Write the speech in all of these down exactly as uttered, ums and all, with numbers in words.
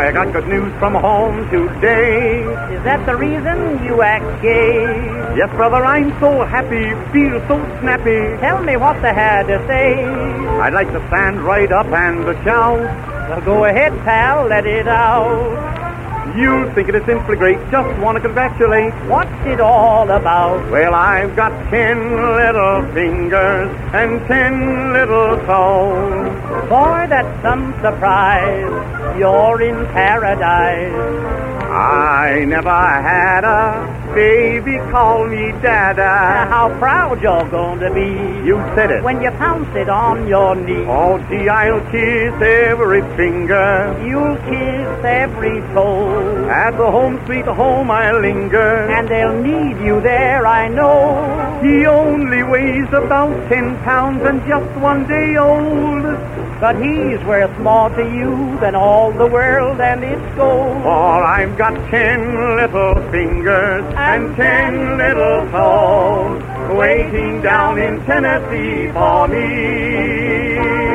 I got good news from home today. Is that the reason you act gay? Yes, brother, I'm so happy, feel so snappy. Tell me what they had to say. I'd like to stand right up and shout. Well, go ahead, pal, let it out. You'll think it is simply great, just want to congratulate. What's it all about? Well, I've got ten little fingers and ten little toes. Boy, that's some surprise. You're in paradise. I never had a baby call me Dada. How proud you're going to be. You said it. When you pounce it on your knee. Oh, gee, I'll kiss every finger. You'll kiss every toe. At the home sweet home I'll linger. And they'll need you there, I know. He only weighs about ten pounds and just one day old. But he's worth more to you than all the world and its gold. For I've got ten little fingers and, and ten little toes waiting down in Tennessee for me.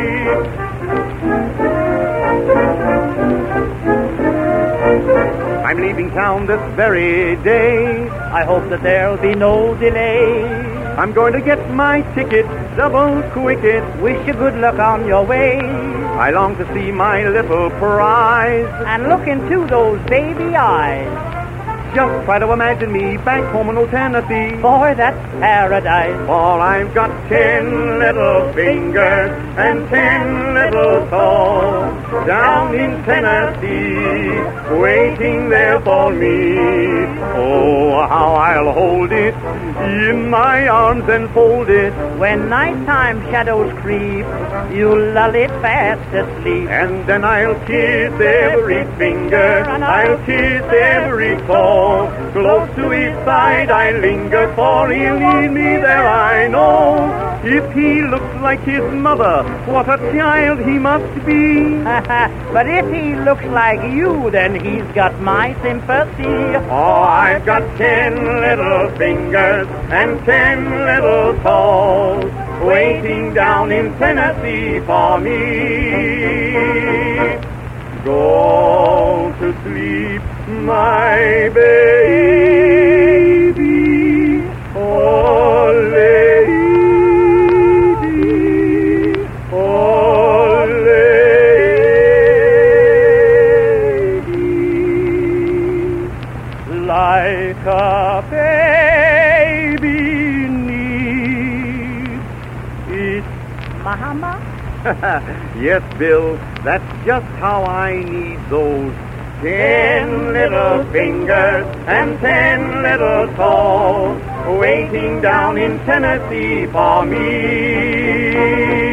I'm leaving town this very day. I hope that there'll be no delay. I'm going to get my ticket, double quick it. Wish you good luck on your way. I long to see my little prize. And look into those baby eyes. Just try to imagine me back home in old Tennessee. Boy, that's paradise. For I've got ten little fingers and ten little toes down in Tennessee, waiting there for me. Oh, how I'll hold it in my arms and fold it. When nighttime shadows creep, you'll lull it fast asleep. And then I'll kiss every finger, I'll kiss every toe. Close to his side I linger, for he'll need me there, I know. If he looks like his mother, what a child he must be. But if he looks like you, then he's got my sympathy. Oh, I've got ten little fingers and ten little toes waiting down in Tennessee for me. Go to sleep, my baby, oh lady, oh lady, like a baby needs its mama. Yes, Bill, that's just how I need those ten little fingers and ten little toes waiting down in Tennessee for me.